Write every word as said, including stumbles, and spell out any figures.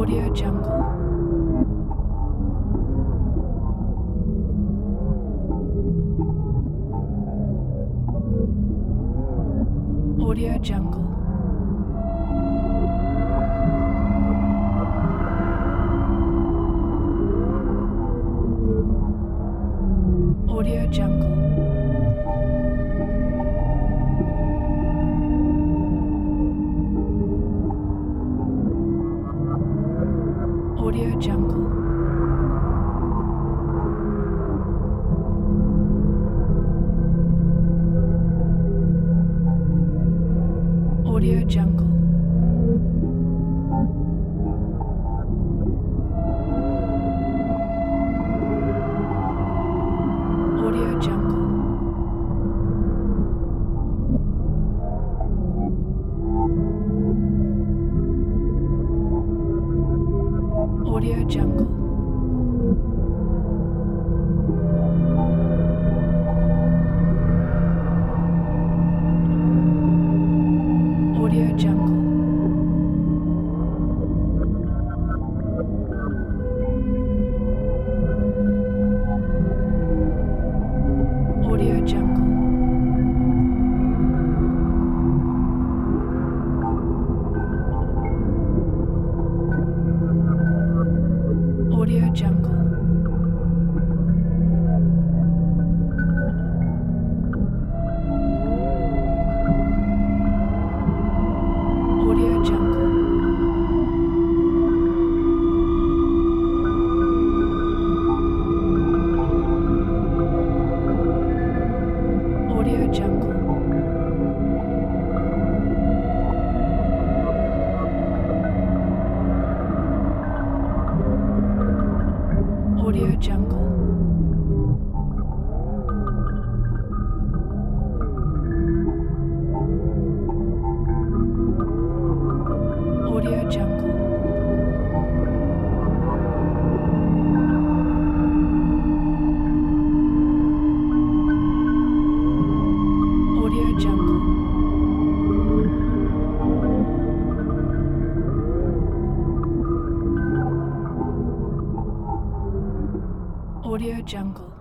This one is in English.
Audio Jungle. Audio Jungle. Audio Jungle. Audio Jungle. Audio Jungle. Audio Jungle. Audio Jungle. Audio Jungle. Audio Jungle. Audio Jungle. Audio Jungle. Audio Jungle. Audio Jungle. Audio Jungle. Audio Jungle. Audio Jungle.